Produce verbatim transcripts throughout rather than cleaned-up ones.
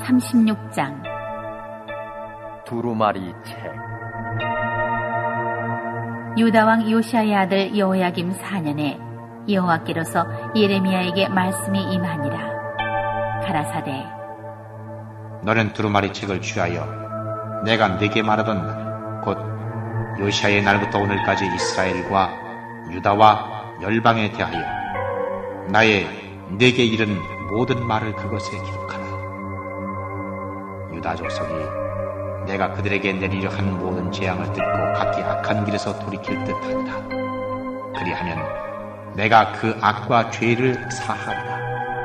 삼십육 장. 두루마리 책. 유다왕 요시야의 아들 여호야김 사 년에 여호와께로서 예레미야에게 말씀이 임하니라. 가라사대, 너는 두루마리 책을 취하여 내가 네게 말하던 날, 곧 요시야의 날부터 오늘까지 이스라엘과 유다와 열방에 대하여 나의 네게 이른 모든 말을 그것에 기록하라. 유다 족속이 내가 그들에게 내리려 한 모든 재앙을 듣고 각기 악한 길에서 돌이킬 듯한다. 그리하면 내가 그 악과 죄를 사하리라.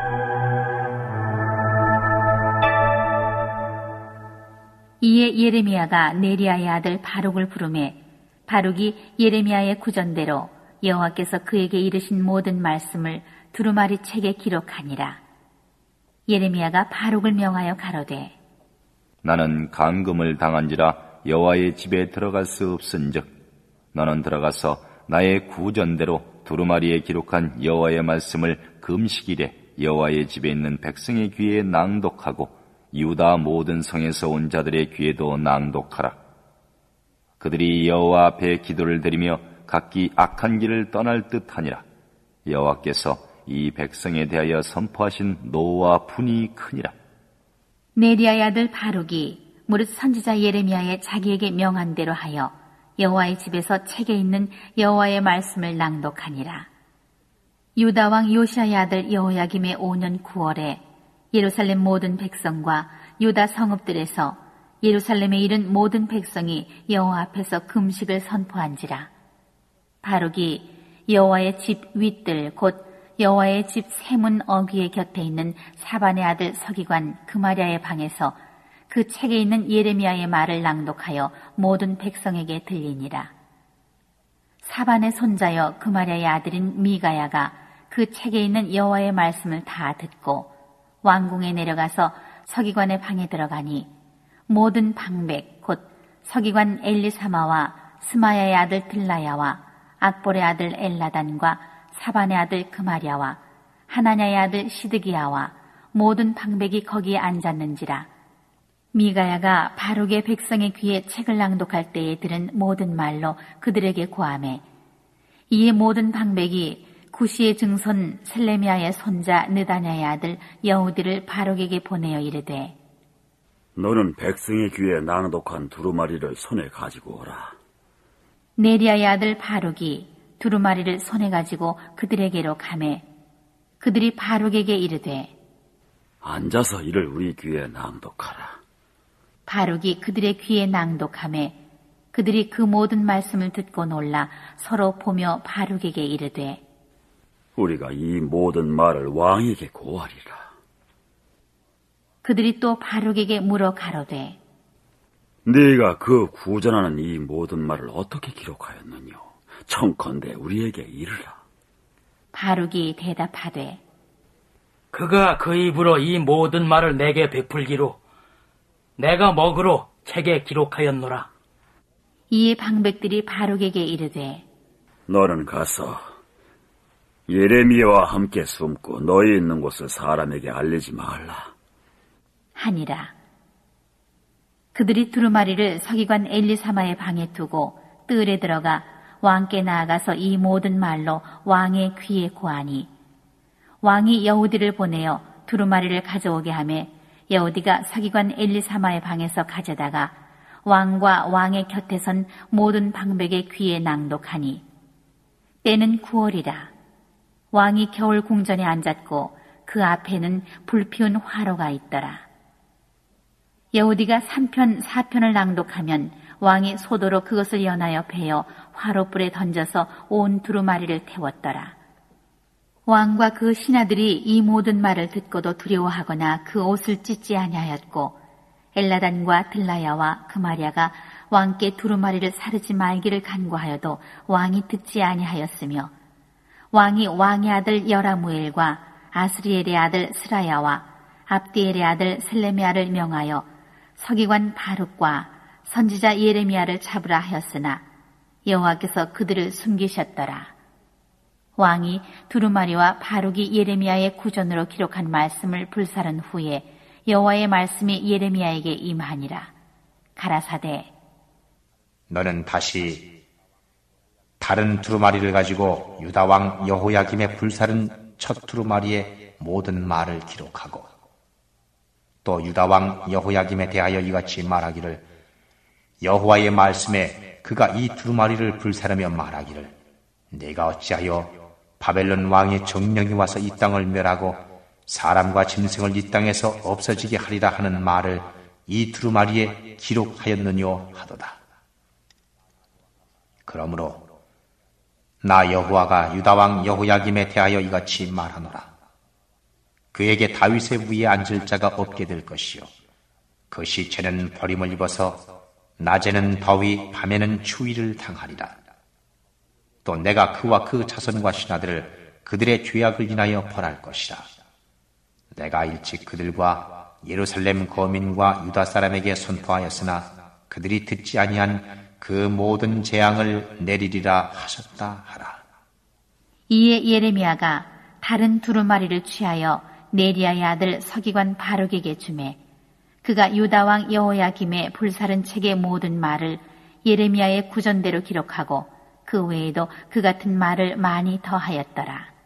이에 예레미야가 네리야의 아들 바룩을 부르매 바룩이 예레미야의 구전대로 여호와께서 그에게 이르신 모든 말씀을 두루마리 책에 기록하니라. 예레미야가 바룩을 명하여 가로되, 나는 감금을 당한지라 여호와의 집에 들어갈 수 없은즉 너는 들어가서 나의 구전대로 두루마리에 기록한 여호와의 말씀을 금식일에 여호와의 집에 있는 백성의 귀에 낭독하고 유다 모든 성에서 온 자들의 귀에도 낭독하라. 그들이 여호와 앞에 기도를 드리며 각기 악한 길을 떠날 듯하니라. 여호와께서 이 백성에 대하여 선포하신 노와 분이 크니라. 네리야의 아들 바룩이 무릇 선지자 예레미야의 자기에게 명한 대로 하여 여호와의 집에서 책에 있는 여호와의 말씀을 낭독하니라. 유다 왕 요시야의 아들 여호야김의 오 년 구월에 예루살렘 모든 백성과 유다 성읍들에서 예루살렘에 이른 모든 백성이 여호와 앞에서 금식을 선포한지라. 바룩이 여호와의 집 윗들 곧 여호와의 집 세문 어귀의 곁에 있는 사반의 아들 서기관 그마랴의 방에서 그 책에 있는 예레미야의 말을 낭독하여 모든 백성에게 들리니라. 사반의 손자여 그마랴의 아들인 미가야가 그 책에 있는 여호와의 말씀을 다 듣고 왕궁에 내려가서 서기관의 방에 들어가니 모든 방백 곧 서기관 엘리사마와 스마야의 아들 들라야와 악볼의 아들 엘라단과 사반의 아들 그마랴와 하나냐의 아들 시드기야와 모든 방백이 거기에 앉았는지라. 미가야가 바룩의 백성의 귀에 책을 낭독할 때에 들은 모든 말로 그들에게 고하매 이에 모든 방백이 구시의 증손 셀레미야의 손자 느다냐의 아들 여우디를 바룩에게 보내어 이르되, 너는 백성의 귀에 낭독한 두루마리를 손에 가지고 오라. 네리야의 아들 바룩이 두루마리를 손에 가지고 그들에게로 가매 그들이 바룩에게 이르되, 앉아서 이를 우리 귀에 낭독하라. 바룩이 그들의 귀에 낭독하매 그들이 그 모든 말씀을 듣고 놀라 서로 보며 바룩에게 이르되, 우리가 이 모든 말을 왕에게 고하리라. 그들이 또 바룩에게 물어 가로되, 네가 그 구전하는 이 모든 말을 어떻게 기록하였느뇨? 청컨대 우리에게 이르라. 바룩이 대답하되, 그가 그 입으로 이 모든 말을 내게 베풀기로 내가 먹으로 책에 기록하였노라. 이에 방백들이 바룩에게 이르되, 너는 가서 예레미야와 함께 숨고 너희 있는 곳을 사람에게 알리지 말라 하니라. 그들이 두루마리를 서기관 엘리사마의 방에 두고 뜰에 들어가 왕께 나아가서 이 모든 말로 왕의 귀에 고하니 왕이 여우디를 보내어 두루마리를 가져오게 하매 여우디가 서기관 엘리사마의 방에서 가져다가 왕과 왕의 곁에 선 모든 방백의 귀에 낭독하니 때는 구월이라. 왕이 겨울 궁전에 앉았고 그 앞에는 불피운 화로가 있더라. 여우디가 삼 편 사 편을 낭독하면 왕이 소도로 그것을 연하여 베어 화로불에 던져서 온 두루마리를 태웠더라. 왕과 그 신하들이 이 모든 말을 듣고도 두려워하거나 그 옷을 찢지 아니하였고 엘라단과 들라야와 그마랴가 왕께 두루마리를 사르지 말기를 간구하여도 왕이 듣지 아니하였으며 왕이 왕의 아들 여라무엘과 아스리엘의 아들 스라야와 압디엘의 아들 셀레미야를 명하여 서기관 바룩과 선지자 예레미야를 잡으라 하였으나 여호와께서 그들을 숨기셨더라. 왕이 두루마리와 바룩이 예레미야의 구전으로 기록한 말씀을 불사른 후에 여호와의 말씀이 예레미야에게 임하니라. 가라사대 너는 다시 다른 두루마리를 가지고 유다 왕 여호야김의 불살은 첫 두루마리의 모든 말을 기록하고 또 유다 왕 여호야김에 대하여 이같이 말하기를 여호와의 말씀에 그가 이 두루마리를 불사르며 말하기를 내가 어찌하여 바벨론 왕의 정령이 와서 이 땅을 멸하고 사람과 짐승을 이 땅에서 없어지게 하리라 하는 말을 이 두루마리에 기록하였느뇨 하도다. 그러므로 나 여호와가 유다 왕 여호야김에 대하여 이같이 말하노라. 그에게 다윗의 위에 앉을 자가 없게 될 것이요 그 시체는 버림을 입어서 낮에는 더위 밤에는 추위를 당하리라. 또 내가 그와 그 자손과 신하들을 그들의 죄악을 인하여 벌할 것이라. 내가 일찍 그들과 예루살렘 거민과 유다 사람에게 선포하였으나 그들이 듣지 아니한 그 모든 재앙을 내리리라 하셨다 하라. 이에 예레미야가 다른 두루마리를 취하여 네리야의 아들 서기관 바룩에게 주매 그가 유다 왕 여호야김의 불사른 책의 모든 말을 예레미야의 구전대로 기록하고 그 외에도 그 같은 말을 많이 더하였더라.